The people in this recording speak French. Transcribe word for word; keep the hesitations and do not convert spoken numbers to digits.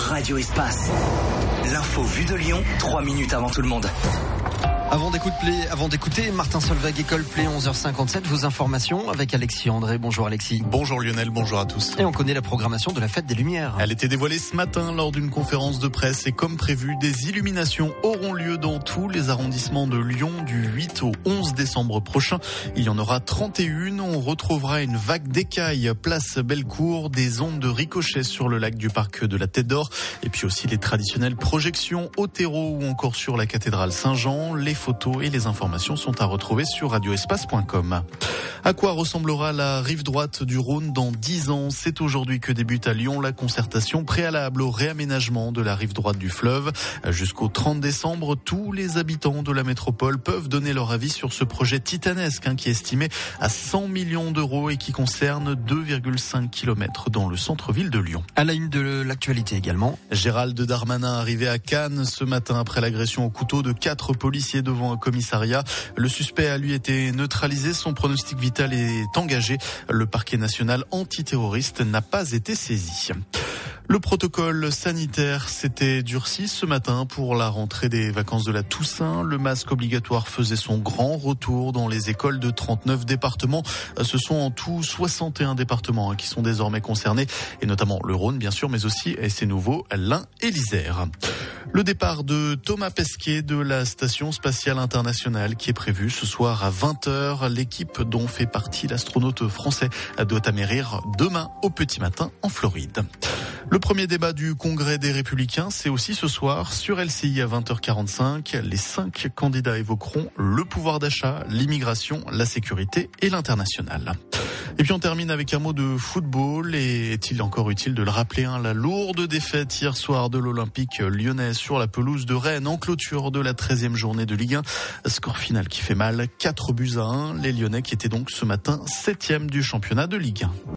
Radio Espace. L'info vue de Lyon, trois minutes avant tout le monde. Avant d'écouter, avant d'écouter Martin Solveig et Coldplay, onze heures cinquante-sept, vos informations avec Alexis André. Bonjour Alexis. Bonjour Lionel, bonjour à tous. Et on connaît la programmation de la Fête des Lumières. Elle était dévoilée ce matin lors d'une conférence de presse et comme prévu, des illuminations auront lieu dans tous les arrondissements de Lyon du huit au onze décembre prochain. Il y en aura trente et une. On retrouvera une vague d'écailles, place Bellecour, des ondes de ricochet sur le lac du parc de la Tête d'Or et puis aussi les traditionnelles projections au terreau ou encore sur la cathédrale Saint-Jean. Les photos et les informations sont à retrouver sur radio espace point com. À quoi ressemblera la rive droite du Rhône dans dix ans? C'est aujourd'hui que débute à Lyon la concertation préalable au réaménagement de la rive droite du fleuve. Jusqu'au trente décembre, tous les habitants de la métropole peuvent donner leur avis sur ce projet titanesque hein, qui est estimé à cent millions d'euros et qui concerne deux virgule cinq kilomètres dans le centre-ville de Lyon. À la une de l'actualité également. Gérald Darmanin arrivé à Cannes ce matin après l'agression au couteau de quatre policiers devant un commissariat. Le suspect a lui été neutralisé. Son pronostic vital est engagé. Le parquet national antiterroriste n'a pas été saisi. Le protocole sanitaire s'était durci ce matin pour la rentrée des vacances de la Toussaint. Le masque obligatoire faisait son grand retour dans les écoles de trente-neuf départements. Ce sont en tout soixante et un départements qui sont désormais concernés, et notamment le Rhône bien sûr, mais aussi, et c'est nouveau, l'Ain et l'Isère. Le départ de Thomas Pesquet de la Station Spatiale Internationale qui est prévu ce soir à vingt heures. L'équipe dont fait partie l'astronaute français doit atterrir demain au petit matin en Floride. Le premier débat du Congrès des Républicains, c'est aussi ce soir sur L C I à vingt heures quarante-cinq. Les cinq candidats évoqueront le pouvoir d'achat, l'immigration, la sécurité et l'international. Et puis on termine avec un mot de football. Et est-il encore utile de le rappeler hein, la lourde défaite hier soir de l'Olympique lyonnais sur la pelouse de Rennes en clôture de la treizième journée de Ligue un. Score final qui fait mal, quatre buts à un. Les Lyonnais qui étaient donc ce matin septième du championnat de Ligue un.